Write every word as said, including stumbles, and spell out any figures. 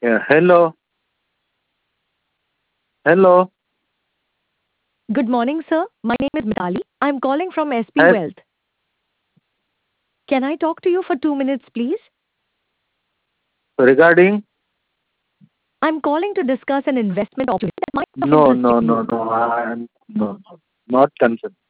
Yeah, hello. Hello. Good morning, sir. My name is Mitali. I'm calling from S P Yes, Wealth. Can I talk to you for two minutes, please? regarding? I'm calling to discuss an investment opportunity that might be of No, interest no, to you. no, no. I, no, no. Not concerned.